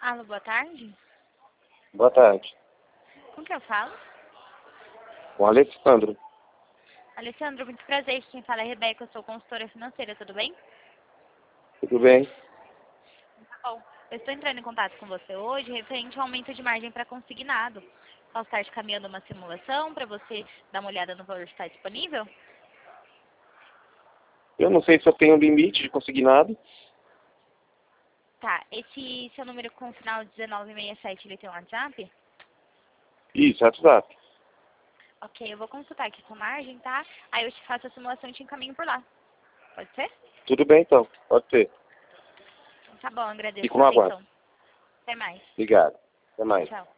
Alô, boa tarde. Boa tarde. Com que eu falo? Com Alessandro. Alessandro, muito prazer. Quem fala é Rebeca, eu sou consultora financeira, tudo bem? Tudo bem? Tá bom. Eu estou entrando em contato com você hoje referente ao aumento de margem para consignado. Posso estar te caminhando uma simulação para você dar uma olhada no valor que está disponível? Eu não sei se eu tenho limite de consignado. Tá, esse seu número com final 1967, ele tem um WhatsApp? Isso, WhatsApp. Ok, eu vou consultar aqui sua margem, tá? Aí eu te faço a simulação e te encaminho por lá. Pode ser? Tudo bem, então. Pode ser. Tá bom, agradeço Fico a no sua aguardo. atenção. Até mais. Obrigado. Até mais. Tchau.